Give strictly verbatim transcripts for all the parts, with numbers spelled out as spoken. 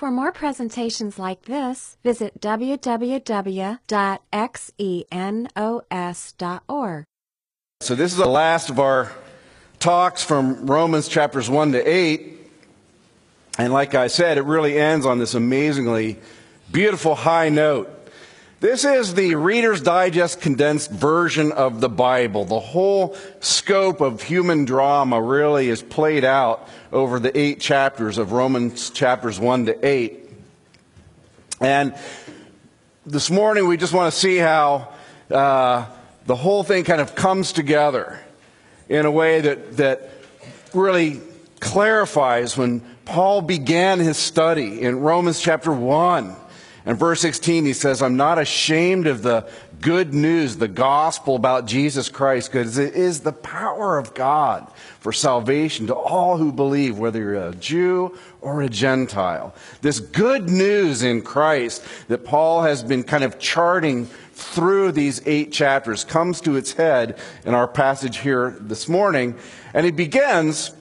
For more presentations like this, visit w w w dot xenos dot org. So this is the last of our talks from Romans chapters one to eight. And like I said, it really ends on this amazingly beautiful high note. This is the Reader's Digest condensed version of the Bible. The whole scope of human drama really is played out over the eight chapters of Romans chapters one to eight. And this morning we just want to see how uh, the whole thing kind of comes together in a way that, that really clarifies when Paul began his study in Romans chapter one. In verse sixteen, he says, I'm not ashamed of the good news, the gospel about Jesus Christ, because it is the power of God for salvation to all who believe, whether you're a Jew or a Gentile. This good news in Christ that Paul has been kind of charting through these eight chapters comes to its head in our passage here this morning. And he begins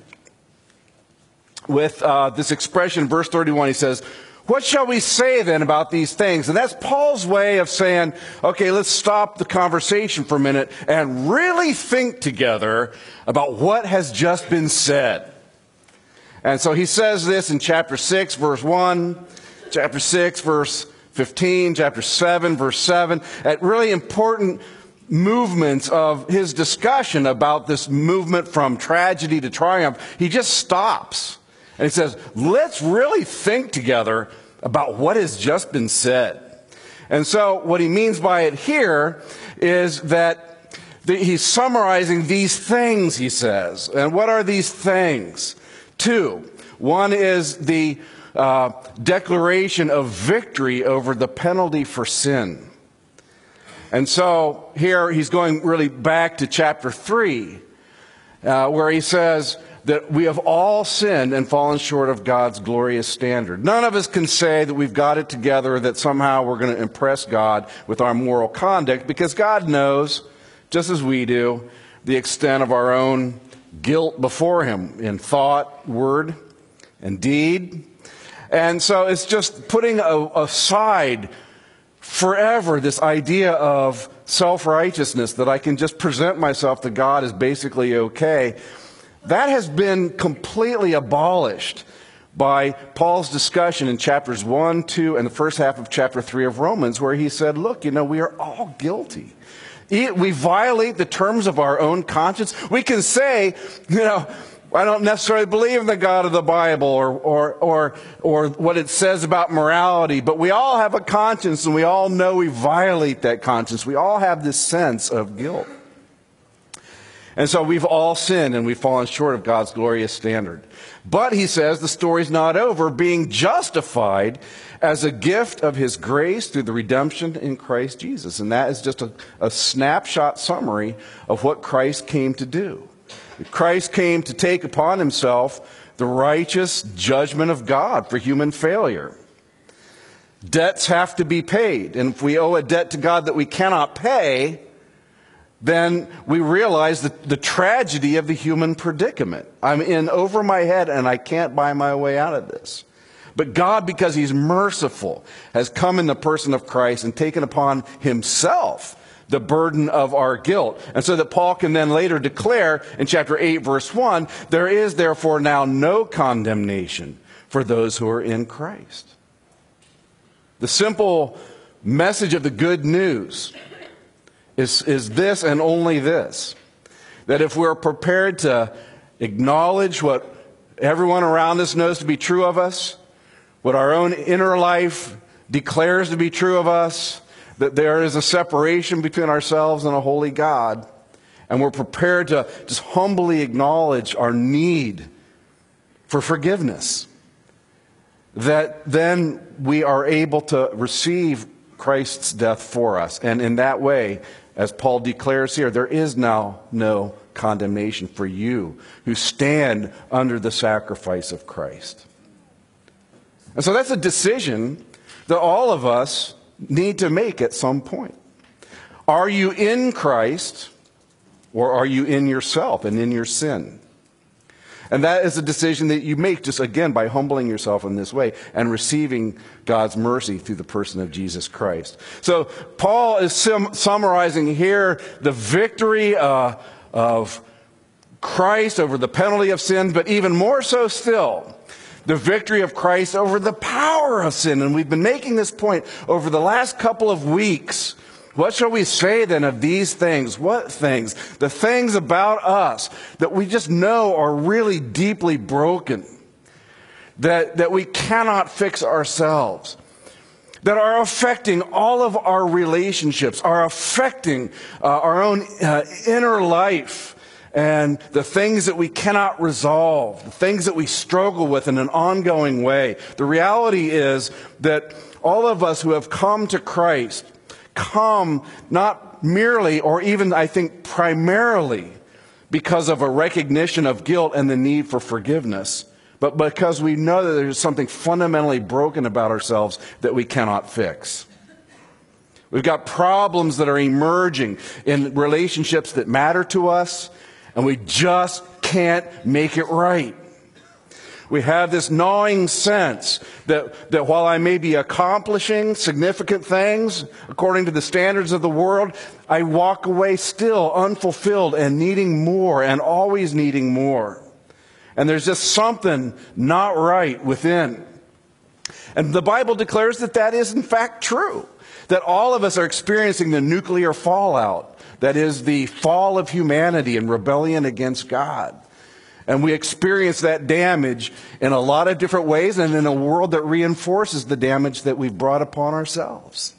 with uh, this expression, verse thirty-one. He says, what shall we say then about these things? And that's Paul's way of saying, okay, let's stop the conversation for a minute and really think together about what has just been said. And so he says this in chapter six, verse one, chapter six, verse fifteen, chapter seven, verse seven, at really important movements of his discussion about this movement from tragedy to triumph. He just stops. And he says, let's really think together about what has just been said. And so what he means by it here is that the, he's summarizing these things, he says. And what are these things? Two. One is the uh, declaration of victory over the penalty for sin. And so here he's going really back to chapter three, uh, where he says that we have all sinned and fallen short of God's glorious standard. None of us can say that we've got it together, that somehow we're going to impress God with our moral conduct, because God knows, just as we do, the extent of our own guilt before Him in thought, word, and deed. And so it's just putting a, aside forever this idea of self-righteousness, that I can just present myself to God as basically okay. That has been completely abolished by Paul's discussion in chapters one, two, and the first half of chapter three of Romans, where he said, look, you know, we are all guilty. We violate the terms of our own conscience. We can say, you know, I don't necessarily believe in the God of the Bible or, or, or, or what it says about morality, but we all have a conscience, and we all know we violate that conscience. We all have this sense of guilt. And so we've all sinned and we've fallen short of God's glorious standard. But he says the story's not over, being justified as a gift of His grace through the redemption in Christ Jesus. And that is just a, a snapshot summary of what Christ came to do. Christ came to take upon Himself the righteous judgment of God for human failure. Debts have to be paid. And if we owe a debt to God that we cannot pay, then we realize the, the tragedy of the human predicament. I'm in over my head and I can't buy my way out of this. But God, because He's merciful, has come in the person of Christ and taken upon Himself the burden of our guilt. And so that Paul can then later declare in chapter eight, verse one, there is therefore now no condemnation for those who are in Christ. The simple message of the good news Is, is this and only this, that if we're prepared to acknowledge what everyone around us knows to be true of us, what our own inner life declares to be true of us, that there is a separation between ourselves and a holy God, and we're prepared to just humbly acknowledge our need for forgiveness, that then we are able to receive Christ's death for us. And in that way, as Paul declares here, there is now no condemnation for you who stand under the sacrifice of Christ. And so that's a decision that all of us need to make at some point. Are you in Christ, or are you in yourself and in your sin? And that is a decision that you make just, again, by humbling yourself in this way and receiving God's mercy through the person of Jesus Christ. So Paul is sum- summarizing here the victory uh, of Christ over the penalty of sin, but even more so still, the victory of Christ over the power of sin. And we've been making this point over the last couple of weeks. What shall we say then of these things? What things? The things about us that we just know are really deeply broken, that, that we cannot fix ourselves, that are affecting all of our relationships, are affecting uh, our own uh, inner life, and the things that we cannot resolve, the things that we struggle with in an ongoing way. The reality is that all of us who have come to Christ come not merely, or even I think primarily, because of a recognition of guilt and the need for forgiveness, but because we know that there's something fundamentally broken about ourselves that we cannot fix. We've got problems that are emerging in relationships that matter to us, and we just can't make it right. We have this gnawing sense that, that while I may be accomplishing significant things according to the standards of the world, I walk away still unfulfilled and needing more and always needing more. And there's just something not right within. And the Bible declares that that is in fact true. That all of us are experiencing the nuclear fallout. That is the fall of humanity and rebellion against God. And we experience that damage in a lot of different ways and in a world that reinforces the damage that we've brought upon ourselves.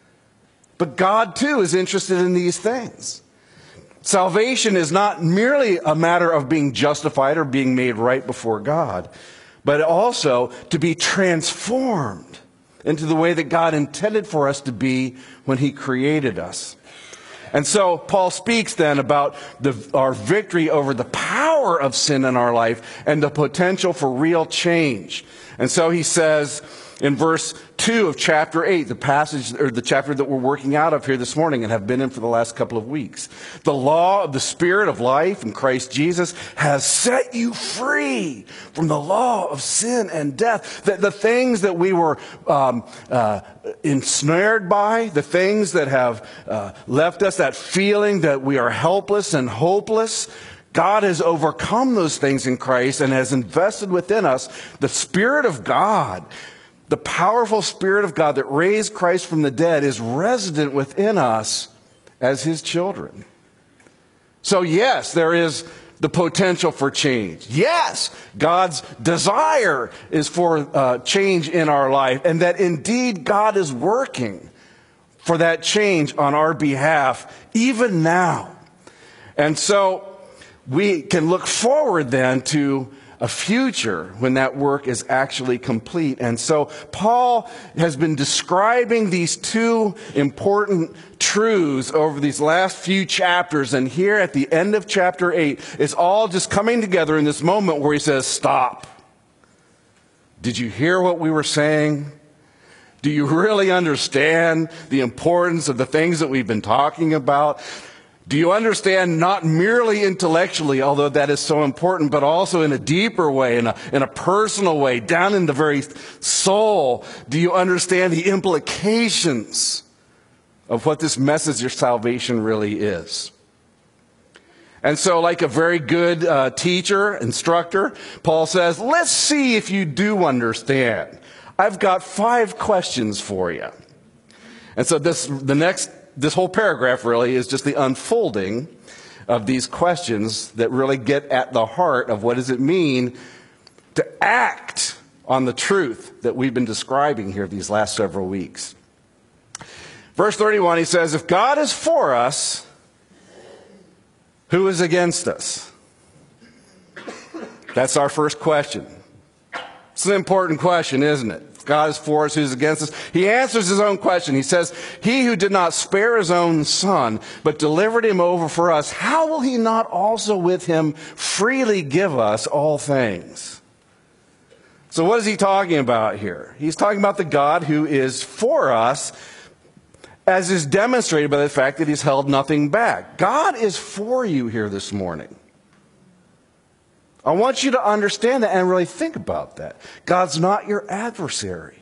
But God, too, is interested in these things. Salvation is not merely a matter of being justified or being made right before God, but also to be transformed into the way that God intended for us to be when He created us. And so Paul speaks then about the, our victory over the power of sin in our life and the potential for real change. And so he says in verse two of chapter eight, the passage or the chapter that we're working out of here this morning and have been in for the last couple of weeks. The law of the Spirit of life in Christ Jesus has set you free from the law of sin and death. The, the things that we were um, uh, ensnared by, the things that have uh, left us that feeling that we are helpless and hopeless, God has overcome those things in Christ and has invested within us the Spirit of God. The powerful Spirit of God that raised Christ from the dead is resident within us as His children. So yes, there is the potential for change. Yes, God's desire is for uh, change in our life, and that indeed God is working for that change on our behalf, even now. And so we can look forward then to a future when that work is actually complete. And so Paul has been describing these two important truths over these last few chapters. And here at the end of chapter eight, it's all just coming together in this moment where he says, stop. Did you hear what we were saying? Do you really understand the importance of the things that we've been talking about? Do you understand not merely intellectually, although that is so important, but also in a deeper way, in a, in a personal way, down in the very soul? Do you understand the implications of what this message of salvation really is? And so, like a very good uh, teacher, instructor, Paul says, let's see if you do understand. I've got five questions for you. And so this, the next This whole paragraph really is just the unfolding of these questions that really get at the heart of what does it mean to act on the truth that we've been describing here these last several weeks. Verse thirty-one, he says, if God is for us, who is against us? That's our first question. It's an important question, isn't it? God is for us, who's against us? He answers his own question. He says, he who did not spare his own son, but delivered him over for us, how will he not also with him freely give us all things? So what is he talking about here? He's talking about the God who is for us, as is demonstrated by the fact that he's held nothing back. God is for you here this morning. I want you to understand that and really think about that. God's not your adversary.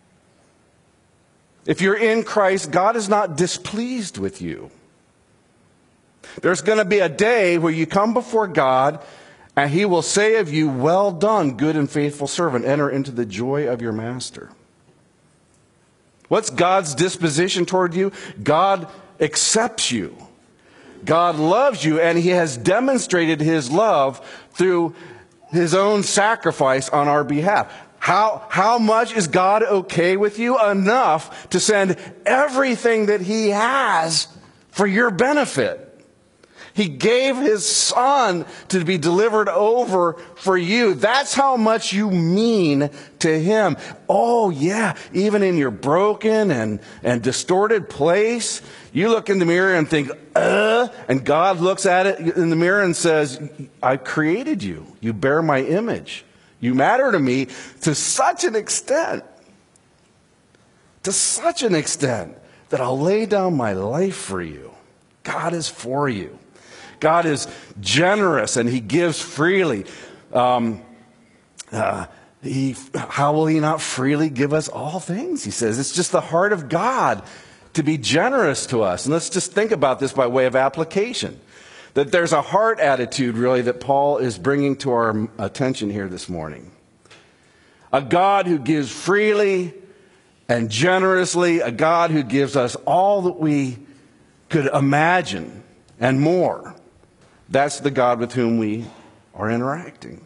If you're in Christ, God is not displeased with you. There's going to be a day where you come before God and He will say of you, well done, good and faithful servant. Enter into the joy of your master. What's God's disposition toward you? God accepts you. God loves you, and He has demonstrated His love through His own sacrifice on our behalf. How, how much is God okay with you? Enough to send everything that He has for your benefit. He gave His Son to be delivered over for you. That's how much you mean to Him. Oh yeah, even in your broken and, and distorted place, you look in the mirror and think, uh, and God looks at it in the mirror and says, I created you. You bear my image. You matter to me to such an extent, to such an extent that I'll lay down my life for you. God is for you. God is generous and He gives freely. Um, uh, he, how will He not freely give us all things? He says it's just the heart of God to be generous to us. And let's just think about this by way of application. That there's a heart attitude, really, that Paul is bringing to our attention here this morning. A God who gives freely and generously, a God who gives us all that we could imagine and more. That's the God with whom we are interacting.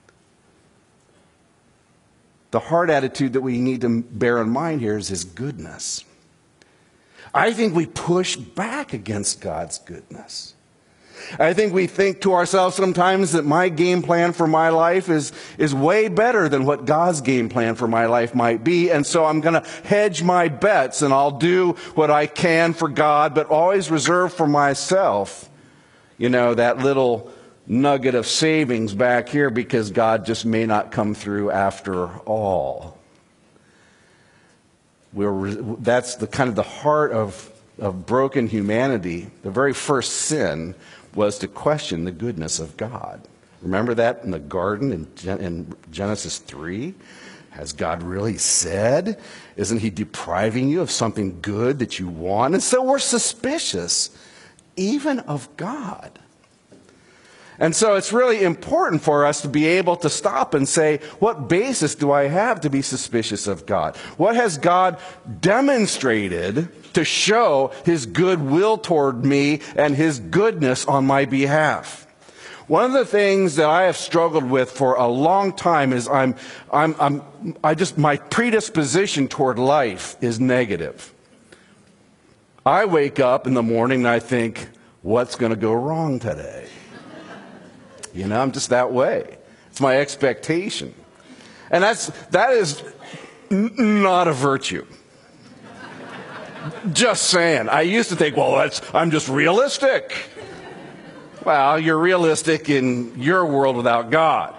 The heart attitude that we need to bear in mind here is His goodness. I think we push back against God's goodness. I think we think to ourselves sometimes that my game plan for my life is, is way better than what God's game plan for my life might be. And so I'm going to hedge my bets and I'll do what I can for God, but always reserve for myself, you know, that little nugget of savings back here because God just may not come through after all. We're, that's the kind of the heart of, of broken humanity. The very first sin was to question the goodness of God. Remember that in the garden in, Gen- in Genesis three? Has God really said? Isn't He depriving you of something good that you want? And so we're suspicious even of God. And so it's really important for us to be able to stop and say, what basis do I have to be suspicious of God? What has God demonstrated to show His goodwill toward me and His goodness on my behalf? One of the things that I have struggled with for a long time is I'm, I'm, I'm, I just, my predisposition toward life is negative. I wake up in the morning and I think, what's going to go wrong today? You know, I'm just that way. It's my expectation. And that's, that is n- not a virtue. Just saying. I used to think, well, that's, I'm just realistic. Well, you're realistic in your world without God.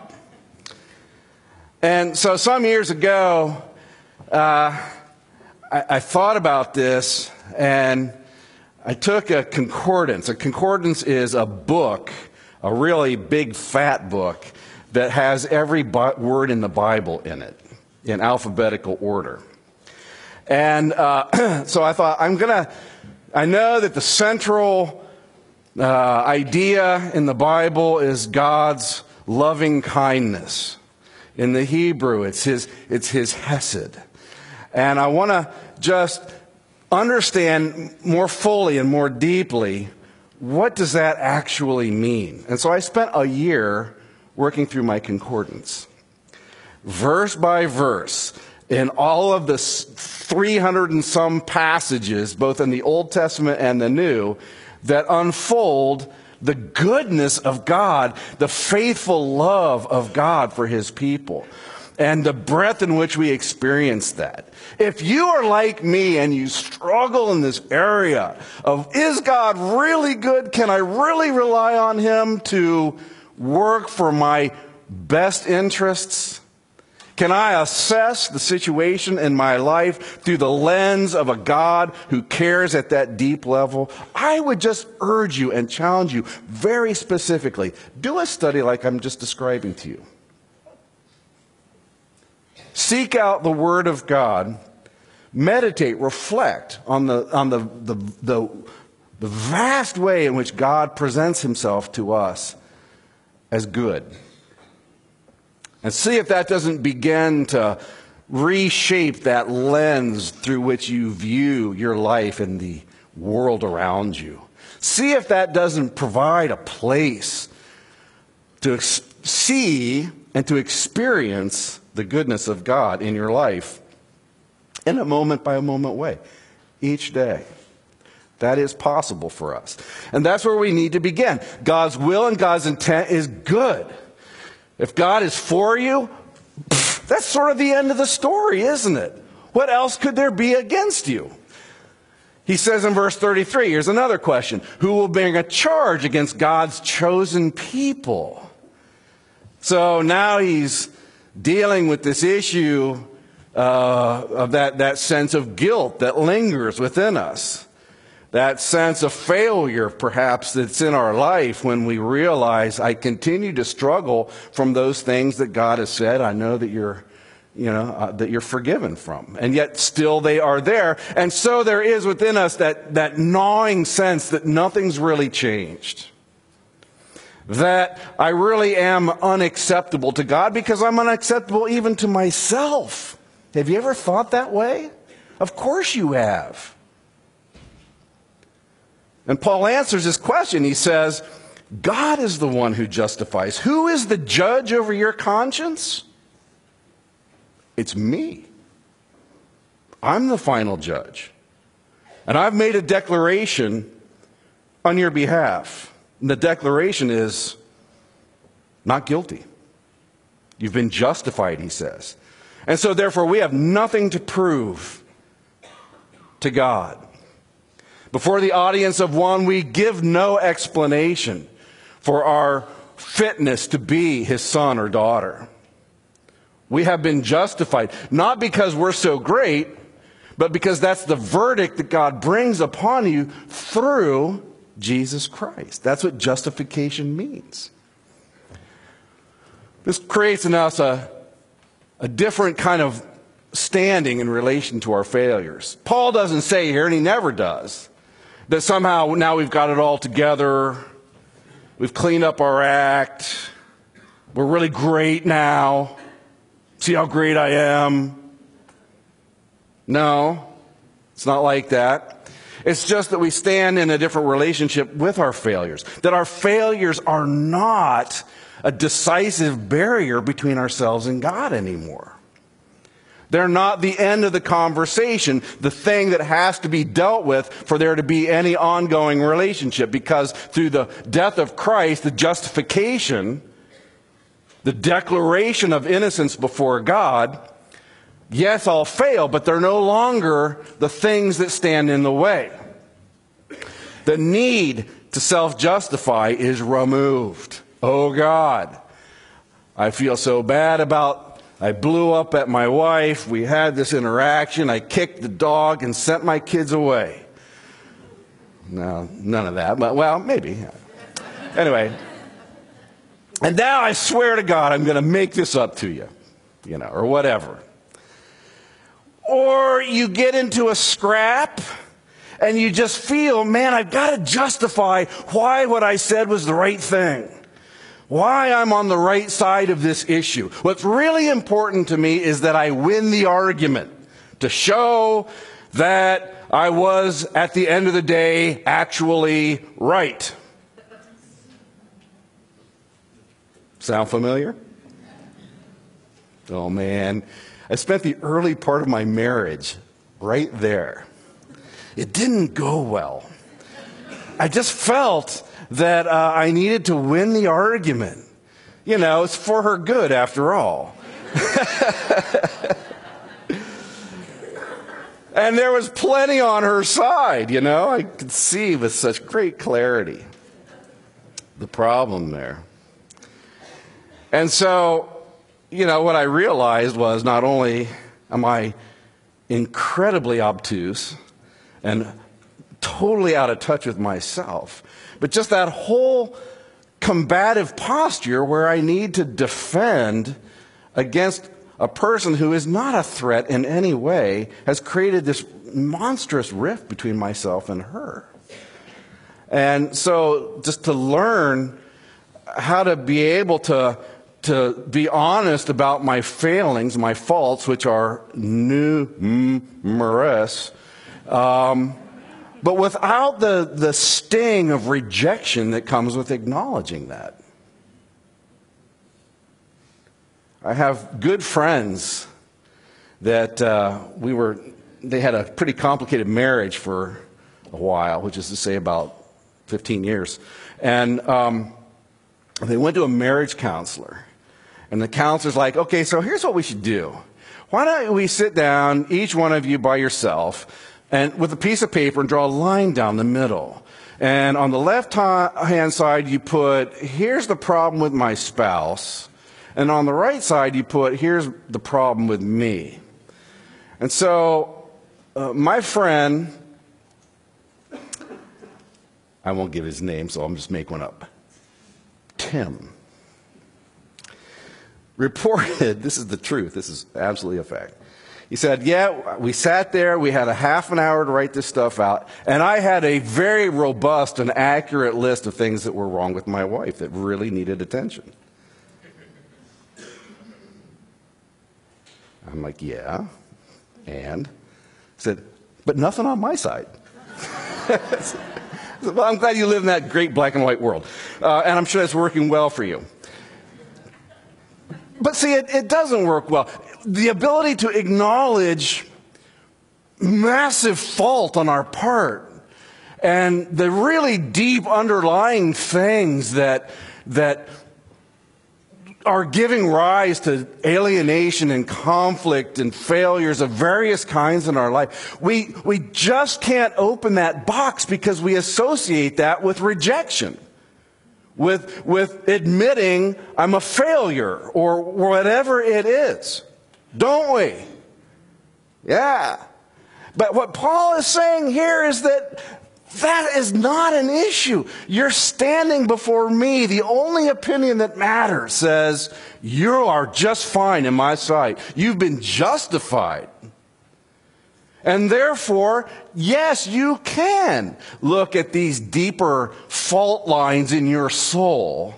And so some years ago, uh, I, I thought about this and I took a concordance. A concordance is a book, a really big fat book that has every bi- word in the Bible in it in alphabetical order. And uh, so I thought, I'm going to, I know that the central uh, idea in the Bible is God's loving kindness. In the Hebrew, it's his, it's his hesed. And I want to just understand more fully and more deeply, what does that actually mean? And so I spent a year working through my concordance, verse by verse, in all of the three hundred and some passages, both in the Old Testament and the New, that unfold the goodness of God, the faithful love of God for his people, and the breadth in which we experience that. If you are like me and you struggle in this area of, is God really good? Can I really rely on him to work for my best interests? Can I assess the situation in my life through the lens of a God who cares at that deep level? I would just urge you and challenge you very specifically. Do a study like I'm just describing to you. Seek out the Word of God. Meditate, reflect on the on the, the, the, the vast way in which God presents himself to us as good. And see if that doesn't begin to reshape that lens through which you view your life and the world around you. See if that doesn't provide a place to ex- see and to experience the goodness of God in your life in a moment by a moment way, each day. That is possible for us. And that's where we need to begin. God's will and God's intent is good. If God is for you, that's sort of the end of the story, isn't it? What else could there be against you? He says in verse thirty-three, here's another question. Who will bring a charge against God's chosen people? So now he's dealing with this issue uh, of that, that sense of guilt that lingers within us. That sense of failure, perhaps, that's in our life when we realize I continue to struggle from those things that God has said. I know that you're, you know, uh, that you're forgiven from, and yet still they are there. And so there is within us that that gnawing sense that nothing's really changed. That I really am unacceptable to God because I'm unacceptable even to myself. Have you ever thought that way? Of course you have. And Paul answers this question. He says, God is the one who justifies. Who is the judge over your conscience? It's me. I'm the final judge. And I've made a declaration on your behalf. And the declaration is not guilty. You've been justified, he says. And so therefore we have nothing to prove to God. Before the audience of one, we give no explanation for our fitness to be his son or daughter. We have been justified, not because we're so great, but because that's the verdict that God brings upon you through Jesus Christ. That's what justification means. This creates in us a, a different kind of standing in relation to our failures. Paul doesn't say here, and he never does, that somehow now we've got it all together, we've cleaned up our act, we're really great now, see how great I am. No, it's not like that. It's just that we stand in a different relationship with our failures, that our failures are not a decisive barrier between ourselves and God anymore. They're not the end of the conversation, the thing that has to be dealt with for there to be any ongoing relationship. Because through the death of Christ, the justification, the declaration of innocence before God, yes, I'll fail, but they're no longer the things that stand in the way. The need to self-justify is removed. Oh God, I feel so bad about I blew up at my wife. We had this interaction. I kicked the dog and sent my kids away. No, none of that, but well, maybe. Anyway. And now I swear to God, I'm going to make this up to you, you know, or whatever. Or you get into a scrap and you just feel, man, I've got to justify why what I said was the right thing. Why I'm on the right side of this issue. What's really important to me is that I win the argument to show that I was, at the end of the day, actually right. Sound familiar? Oh man, I spent the early part of my marriage right there. It didn't go well. I just felt that uh, I needed to win the argument. You know, it's for her good after all. And there was plenty on her side, you know. I could see with such great clarity the problem there. And so you know, what I realized was not only am I incredibly obtuse and totally out of touch with myself, but just that whole combative posture where I need to defend against a person who is not a threat in any way has created this monstrous rift between myself and her. And so just to learn how to be able to, to be honest about my failings, my faults, which are numerous, um, but without the, the sting of rejection that comes with acknowledging that. I have good friends that uh, we were, they had a pretty complicated marriage for a while, which is to say about fifteen years. And um, they went to a marriage counselor. And the counselor's like, okay, so here's what we should do. Why don't we sit down, each one of you by yourself, and with a piece of paper and draw a line down the middle. And on the left-hand side, you put, here's the problem with my spouse. And on the right side, you put, here's the problem with me. And so uh, my friend, I won't give his name, so I'll just make one up. Tim reported, this is the truth, this is absolutely a fact. He said, yeah, we sat there, we had a half an hour to write this stuff out, and I had a very robust and accurate list of things that were wrong with my wife that really needed attention. I'm like, yeah, and? I said, but nothing on my side. Well, I'm glad you live in that great black and white world, uh, and I'm sure that's working well for you. But see, it, it doesn't work well. The ability to acknowledge massive fault on our part and the really deep underlying things that that are giving rise to alienation and conflict and failures of various kinds in our life. We, we just can't open that box because we associate that with rejection, with, with admitting I'm a failure or whatever it is. Don't we? Yeah. But what Paul is saying here is that that is not an issue. You're standing before me. The only opinion that matters says you are just fine in my sight. You've been justified. And therefore, yes, you can look at these deeper fault lines in your soul,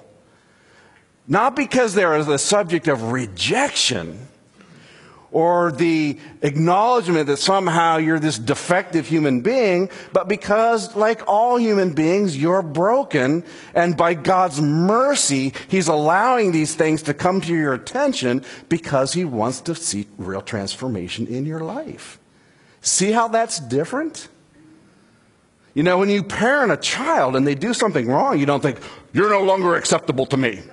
not because they are the subject of rejection or the acknowledgement that somehow you're this defective human being, but because, like all human beings, you're broken, and by God's mercy, He's allowing these things to come to your attention because He wants to see real transformation in your life. See how that's different? You know, when you parent a child and they do something wrong, you don't think, you're no longer acceptable to me.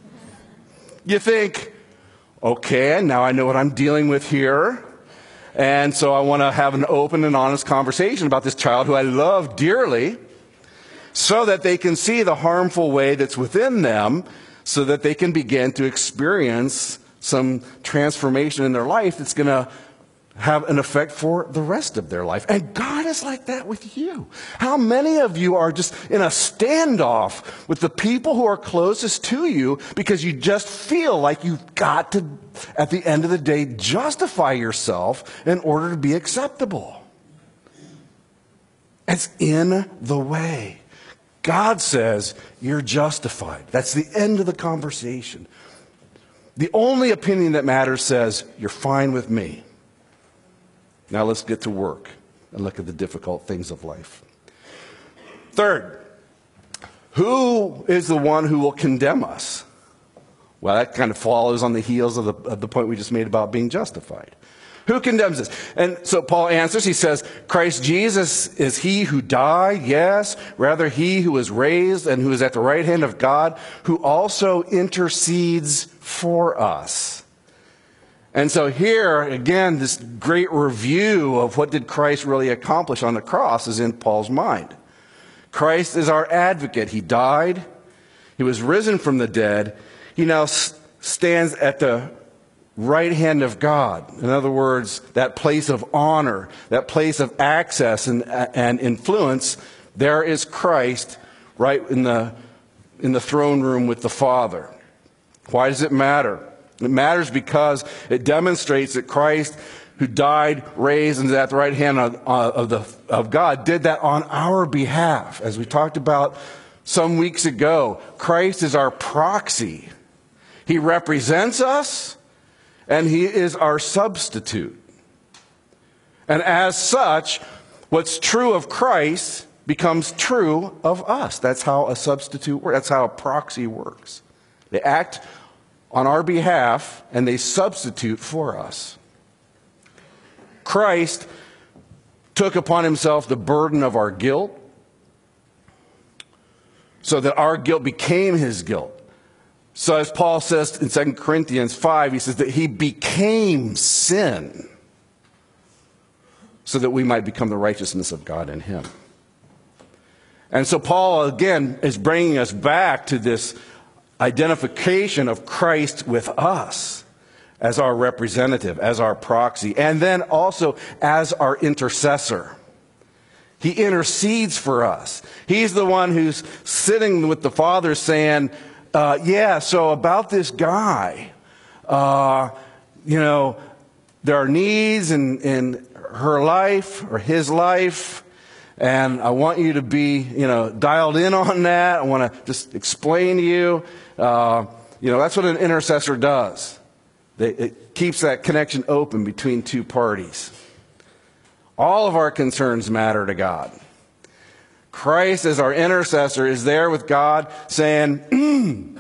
You think, okay, now I know what I'm dealing with here, and so I want to have an open and honest conversation about this child who I love dearly so that they can see the harmful way that's within them so that they can begin to experience some transformation in their life that's going to have an effect for the rest of their life. And God is like that with you. How many of you are just in a standoff with the people who are closest to you because you just feel like you've got to, at the end of the day, justify yourself in order to be acceptable? It's in the way. God says you're justified. That's the end of the conversation. The only opinion that matters says you're fine with me. Now let's get to work and look at the difficult things of life. Third, who is the one who will condemn us? Well, that kind of follows on the heels of the, of the point we just made about being justified. Who condemns us? And so Paul answers, he says, Christ Jesus is He who died, yes, rather He who was raised and who is at the right hand of God, who also intercedes for us. And so here, again, this great review of what did Christ really accomplish on the cross is in Paul's mind. Christ is our advocate. He died. He was risen from the dead. He now stands at the right hand of God. In other words, that place of honor, that place of access and, and influence, there is Christ right in the, in the throne room with the Father. Why does it matter? It matters because it demonstrates that Christ, who died, raised, and is at the right hand of, of, the, of God, did that on our behalf. As we talked about some weeks ago, Christ is our proxy. He represents us, and he is our substitute. And as such, what's true of Christ becomes true of us. That's how a substitute works. That's how a proxy works. They act on our behalf, and they substitute for us. Christ took upon himself the burden of our guilt so that our guilt became his guilt. So as Paul says in Second Corinthians five, he says that he became sin so that we might become the righteousness of God in him. And so Paul, again, is bringing us back to this identification of Christ with us as our representative, as our proxy, and then also as our intercessor. He intercedes for us. He's the one who's sitting with the Father saying, uh, yeah, so about this guy, uh, you know, there are needs in, in her life or his life, and I want you to be, you know, dialed in on that. I want to just explain to you. Uh, you know, that's what an intercessor does. They, it keeps that connection open between two parties. All of our concerns matter to God. Christ, as our intercessor, is there with God saying,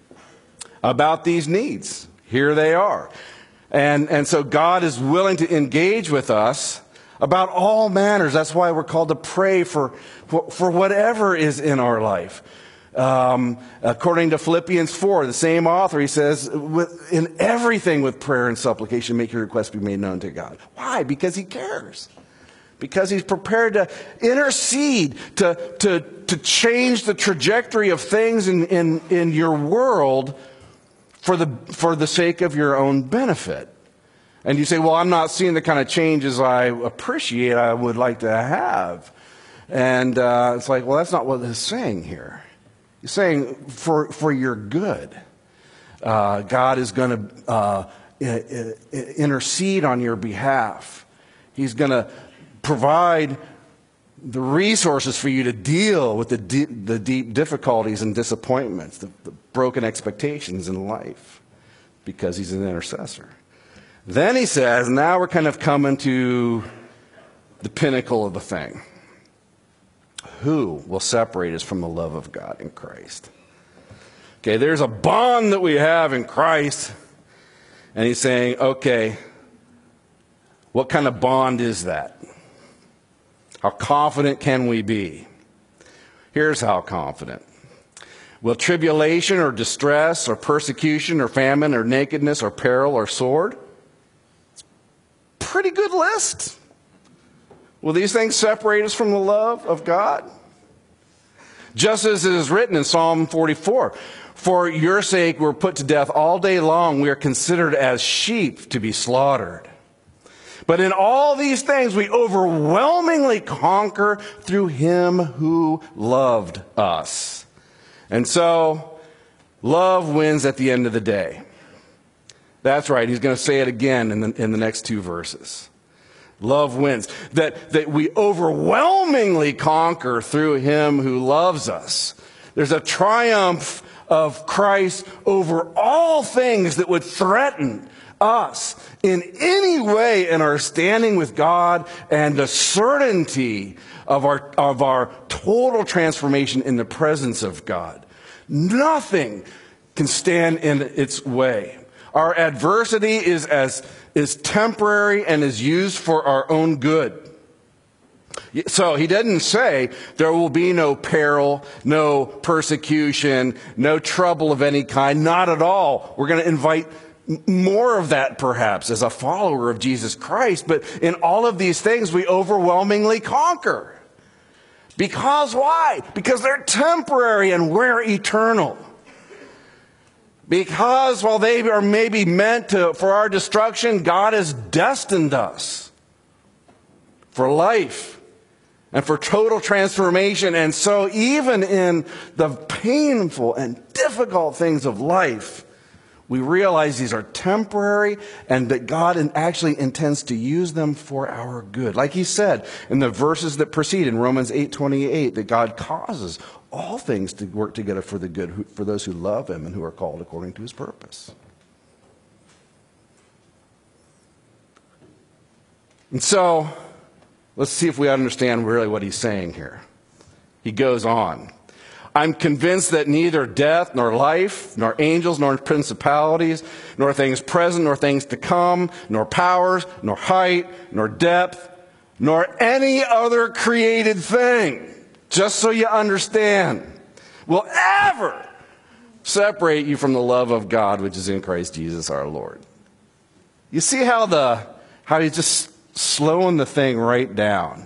about these needs. Here they are. And, and so God is willing to engage with us about all manners. That's why we're called to pray for, for, for whatever is in our life. Um, according to Philippians four, the same author, he says, with, in everything with prayer and supplication, make your requests be made known to God. Why? Because he cares. Because he's prepared to intercede, to, to, to change the trajectory of things in, in, in your world for the, for the sake of your own benefit. And you say, well, I'm not seeing the kind of changes I appreciate, I would like to have. And uh, it's like, well, that's not what he's saying here. He's saying for, for your good. Uh, God is going to uh, intercede on your behalf. He's going to provide the resources for you to deal with the deep, the deep difficulties and disappointments, the, the broken expectations in life, because he's an intercessor. Then he says, now we're kind of coming to the pinnacle of the thing. Who will separate us from the love of God in Christ? Okay, there's a bond that we have in Christ. And he's saying, okay, what kind of bond is that? How confident can we be? Here's how confident. Will tribulation or distress or persecution or famine or nakedness or peril or sword? It's a pretty good list. Will these things separate us from the love of God? Just as it is written in Psalm forty-four, for your sake we're put to death all day long. We are considered as sheep to be slaughtered. But in all these things we overwhelmingly conquer through him who loved us. And so, love wins at the end of the day. That's right. He's going to say it again in the, in the next two verses. Love wins. That, that we overwhelmingly conquer through him who loves us. There's a triumph of Christ over all things that would threaten us in any way in our standing with God, and the certainty of our, of our total transformation in the presence of God. Nothing can stand in its way. Our adversity is as is temporary and is used for our own good. So he didn't say there will be no peril, no persecution, no trouble of any kind. Not at all. We're going to invite more of that perhaps as a follower of Jesus Christ. But in all of these things we overwhelmingly conquer. Because why? Because they're temporary and we're eternal. Because while they are maybe meant to, for our destruction, God has destined us for life and for total transformation. And so even in the painful and difficult things of life, we realize these are temporary and that God actually intends to use them for our good. Like he said in the verses that precede in Romans eight twenty-eight, that God causes all things to work together for the good for those who love him and who are called according to his purpose. And so, let's see if we understand really what he's saying here. He goes on. I'm convinced that neither death, nor life, nor angels, nor principalities, nor things present, nor things to come, nor powers, nor height, nor depth, nor any other created thing, just so you understand, will ever separate you from the love of God, which is in Christ Jesus our Lord. You see how the how he's just slowing the thing right down.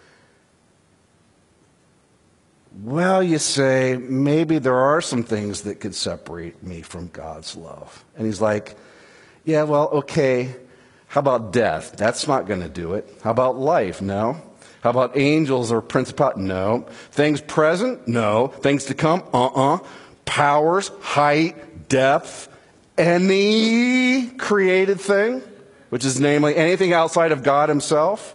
Well, you say, maybe there are some things that could separate me from God's love. And he's like, yeah, well, okay, how about death? That's not going to do it. How about life? No. How about angels or principalities? No. Things present? No. Things to come? Uh-uh. Powers, height, depth, any created thing, which is namely anything outside of God himself?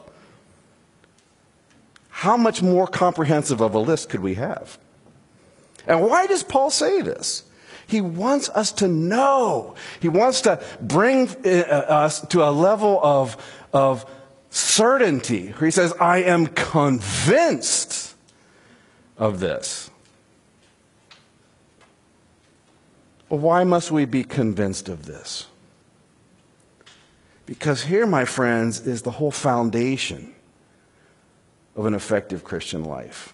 How much more comprehensive of a list could we have? And why does Paul say this? He wants us to know. He wants to bring us to a level of, of certainty. Where he says, I am convinced of this. Well, why must we be convinced of this? Because here, my friends, is the whole foundation of an effective Christian life.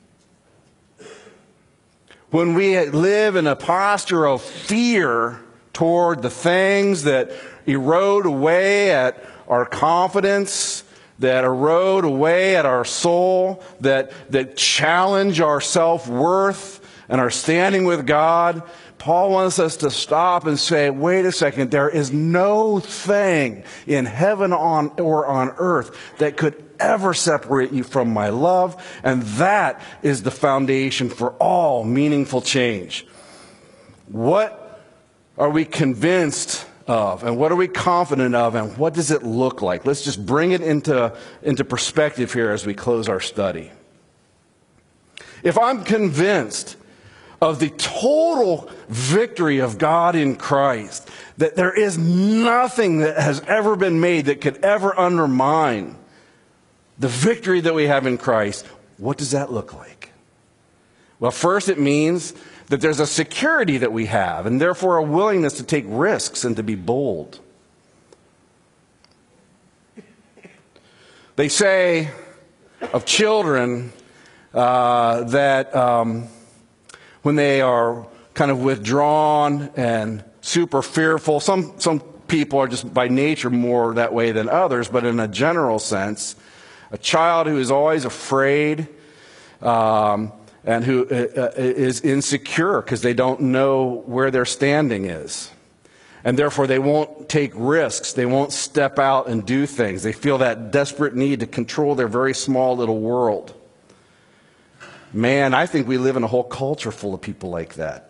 When we live in a posture of fear toward the things that erode away at our confidence, that erode away at our soul, that, that challenge our self-worth and our standing with God, Paul wants us to stop and say, wait a second, there is no thing in heaven on, or on earth that could ever separate you from my love, and that is the foundation for all meaningful change. What are we convinced of, and what are we confident of, and what does it look like? Let's just bring it into, into perspective here as we close our study. If I'm convinced of the total victory of God in Christ, that there is nothing that has ever been made that could ever undermine the victory that we have in Christ, what does that look like? Well, first it means that there's a security that we have, and therefore a willingness to take risks and to be bold. They say of children uh, that um, when they are kind of withdrawn and super fearful, some, some people are just by nature more that way than others, but in a general sense, a child who is always afraid um, and who uh, is insecure because they don't know where their standing is. And therefore they won't take risks. They won't step out and do things. They feel that desperate need to control their very small little world. Man, I think we live in a whole culture full of people like that.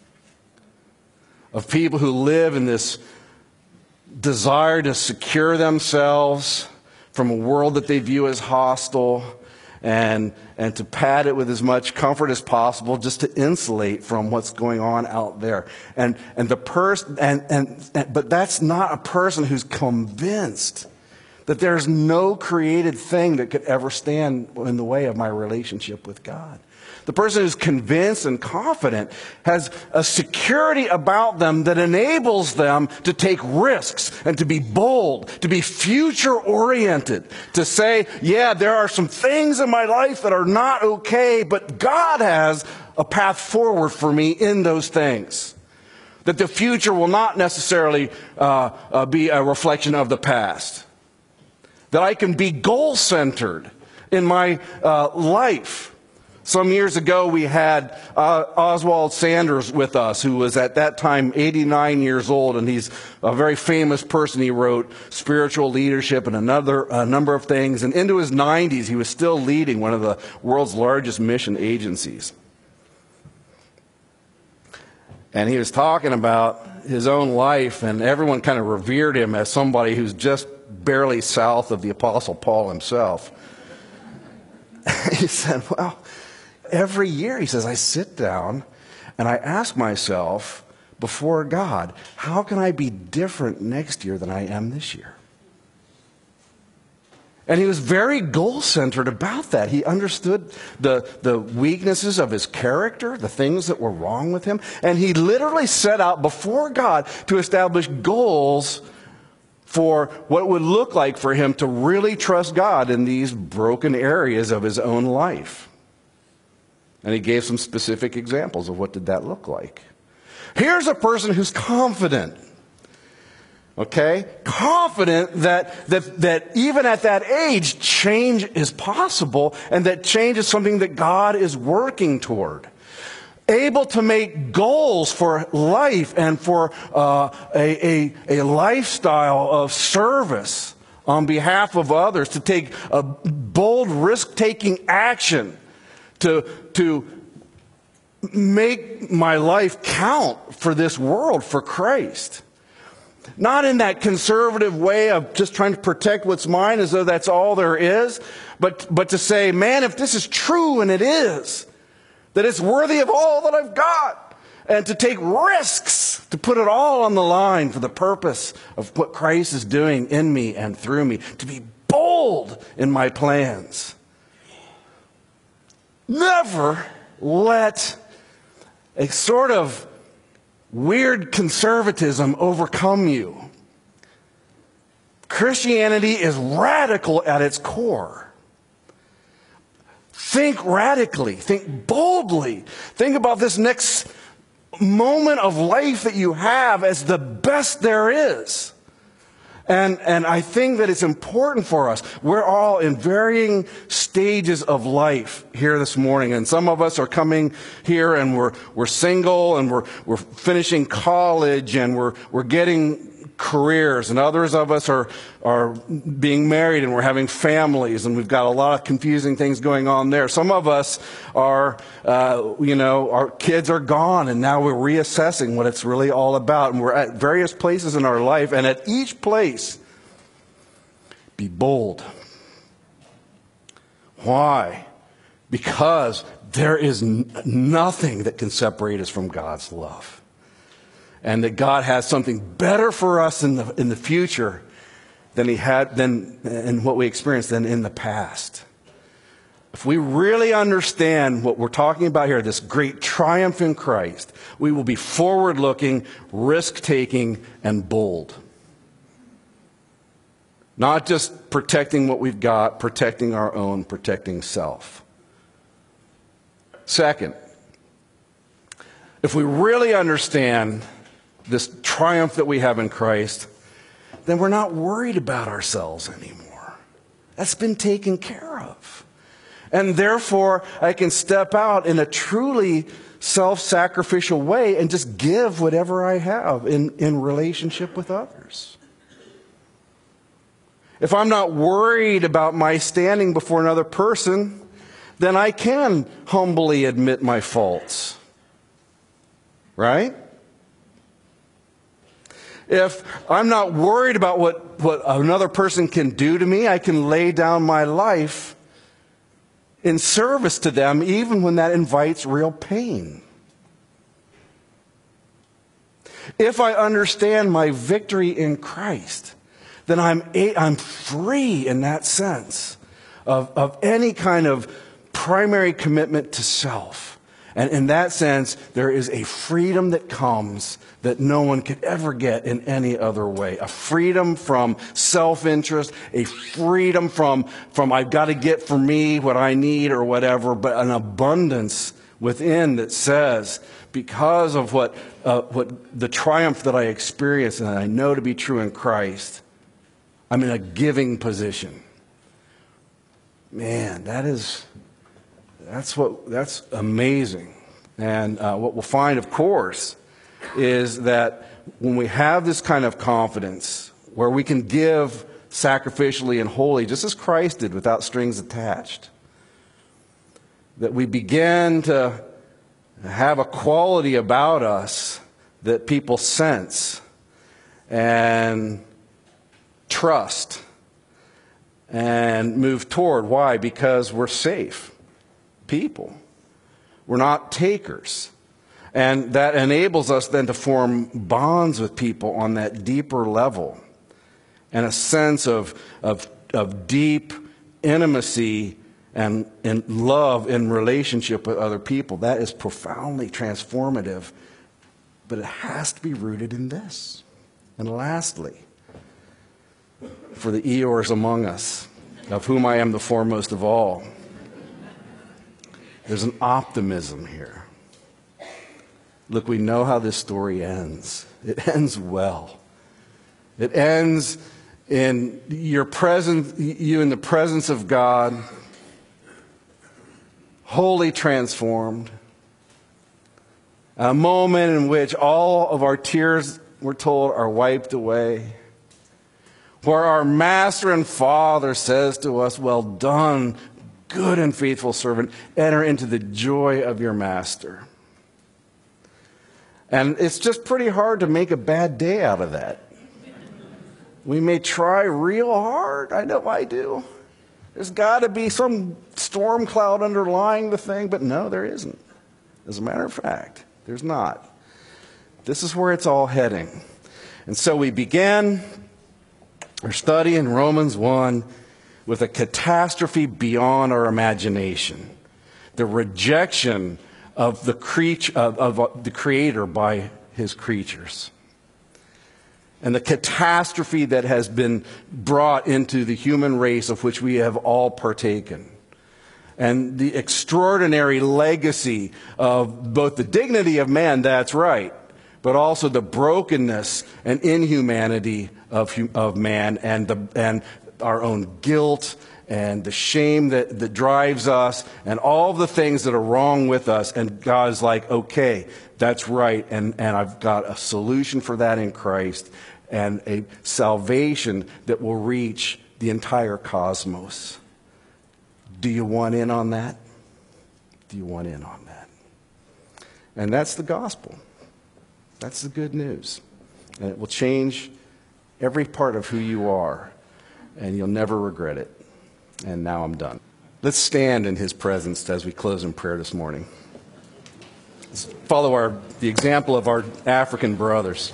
Of people who live in this desire to secure themselves from a world that they view as hostile, and and to pad it with as much comfort as possible just to insulate from what's going on out there. And and the person and, and and but that's not a person who's convinced that there's no created thing that could ever stand in the way of my relationship with God. The person who's convinced and confident has a security about them that enables them to take risks and to be bold, to be future-oriented, to say, yeah, there are some things in my life that are not okay, but God has a path forward for me in those things. That the future will not necessarily uh, uh, be a reflection of the past. That I can be goal-centered in my uh, life, Some years ago, we had uh, Oswald Sanders with us, who was at that time eighty-nine years old, and he's a very famous person. He wrote Spiritual Leadership and another a number of things. And into his nineties, he was still leading one of the world's largest mission agencies. And he was talking about his own life, and everyone kind of revered him as somebody who's just barely south of the Apostle Paul himself. He said, well, every year, he says, I sit down and I ask myself before God, how can I be different next year than I am this year? And he was very goal-centered about that. He understood the, the weaknesses of his character, the things that were wrong with him. And he literally set out before God to establish goals for what it would look like for him to really trust God in these broken areas of his own life. And he gave some specific examples of what did that look like. Here's a person who's confident. Okay? Confident that, that, that even at that age, change is possible, and that change is something that God is working toward. Able to make goals for life and for uh, a, a, a lifestyle of service on behalf of others, to take a bold, risk-taking action to, to make my life count for this world, for Christ. Not in that conservative way of just trying to protect what's mine as though that's all there is, but, but to say, man, if this is true, and it is, that it's worthy of all that I've got, and to take risks, to put it all on the line for the purpose of what Christ is doing in me and through me, to be bold in my plans. Never let a sort of weird conservatism overcome you. Christianity is radical at its core. Think radically. Think boldly. Think about this next moment of life that you have as the best there is. And, and I think that it's important for us. We're all in varying stages of life here this morning. And some of us are coming here and we're, we're single, and we're, we're finishing college, and we're, we're getting careers. And others of us are, are being married, and we're having families, and we've got a lot of confusing things going on there. Some of us are, uh, you know, our kids are gone, and now we're reassessing what it's really all about. And we're at various places in our life, and at each place, be bold. Why? Because there is n- nothing that can separate us from God's love. And that God has something better for us in the in the future than he had than in what we experienced than in the past. If we really understand what we're talking about here, this great triumph in Christ, we will be forward-looking, risk-taking, and bold. Not just protecting what we've got, protecting our own, protecting self. Second, if we really understand this triumph that we have in Christ, then we're not worried about ourselves anymore. That's been taken care of. And therefore, I can step out in a truly self-sacrificial way and just give whatever I have in, in relationship with others. If I'm not worried about my standing before another person, then I can humbly admit my faults. Right? If I'm not worried about what, what another person can do to me, I can lay down my life in service to them, even when that invites real pain. If I understand my victory in Christ, then I'm, a, I'm free in that sense of, of any kind of primary commitment to self. And in that sense, there is a freedom that comes that no one could ever get in any other way. A freedom from self-interest, a freedom from, from I've got to get for me what I need or whatever, but an abundance within that says, because of what, uh, what the triumph that I experience and I know to be true in Christ, I'm in a giving position. Man, that is... That's what. That's amazing. And uh, what we'll find, of course, is that when we have this kind of confidence, where we can give sacrificially and wholly, just as Christ did, without strings attached, that we begin to have a quality about us that people sense and trust and move toward. Why? Because we're safe people. We're not takers. And that enables us then to form bonds with people on that deeper level, and a sense of, of, of deep intimacy and, and love in relationship with other people. That is profoundly transformative, but it has to be rooted in this. And lastly, for the Eeyores among us, of whom I am the foremost of all, there's an optimism here. Look, we know how this story ends. It ends well. It ends in your presence, you in the presence of God, wholly transformed. A moment in which all of our tears, we're told, are wiped away. Where our Master and Father says to us, "Well done, good and faithful servant. Enter into the joy of your Master." And it's just pretty hard to make a bad day out of that. We may try real hard. I know I do. There's got to be some storm cloud underlying the thing, but no, there isn't. As a matter of fact, there's not. This is where it's all heading. And so we began our study in Romans one with a catastrophe beyond our imagination. The rejection of the creature, of, of the Creator by his creatures. And the catastrophe that has been brought into the human race of which we have all partaken. And the extraordinary legacy of both the dignity of man, that's right, but also the brokenness and inhumanity of, of man, and, the, and our own guilt and the shame that, that drives us, and all the things that are wrong with us. And God is like, okay, that's right, and, and I've got a solution for that in Christ, and a salvation that will reach the entire cosmos. Do you want in on that? Do you want in on that? And that's the gospel. That's the good news. And it will change every part of who you are, and you'll never regret it. And now I'm done. Let's stand in his presence as we close in prayer this morning. Let's follow our, the example of our African brothers.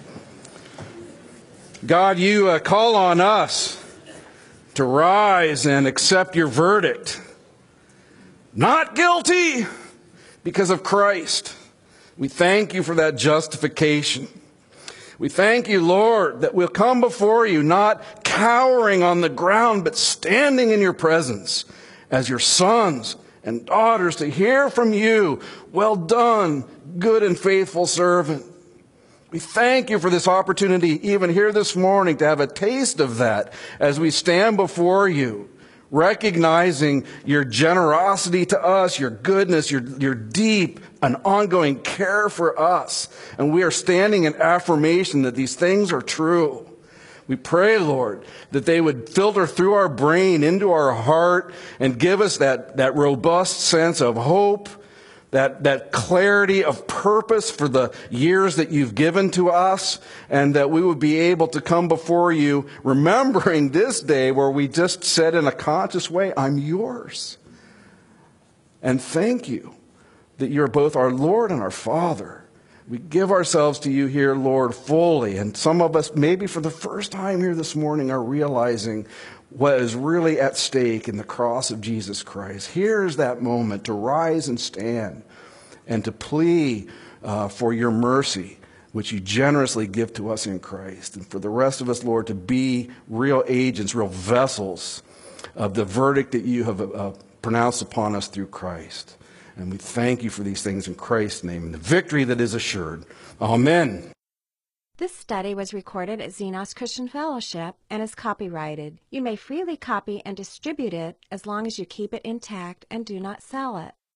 God, you uh, call on us to rise and accept your verdict. Not guilty because of Christ. We thank you for that justification. We thank you, Lord, that we'll come before you not cowering on the ground, but standing in your presence as your sons and daughters to hear from you, "Well done, good and faithful servant." We thank you for this opportunity even here this morning to have a taste of that as we stand before you, recognizing your generosity to us, your goodness, your, your deep and ongoing care for us. And we are standing in affirmation that these things are true. We pray, Lord, that they would filter through our brain into our heart and give us that, that robust sense of hope, that, that clarity of purpose for the years that you've given to us, and that we would be able to come before you remembering this day where we just said in a conscious way, "I'm yours." And thank you that you're both our Lord and our Father. We give ourselves to you here, Lord, fully. And some of us, maybe for the first time here this morning, are realizing what is really at stake in the cross of Jesus Christ. Here is that moment to rise and stand and to plea uh, for your mercy, which you generously give to us in Christ. And for the rest of us, Lord, to be real agents, real vessels of the verdict that you have uh, pronounced upon us through Christ. And we thank you for these things in Christ's name and the victory that is assured. Amen. This study was recorded at Xenos Christian Fellowship and is copyrighted. You may freely copy and distribute it as long as you keep it intact and do not sell it.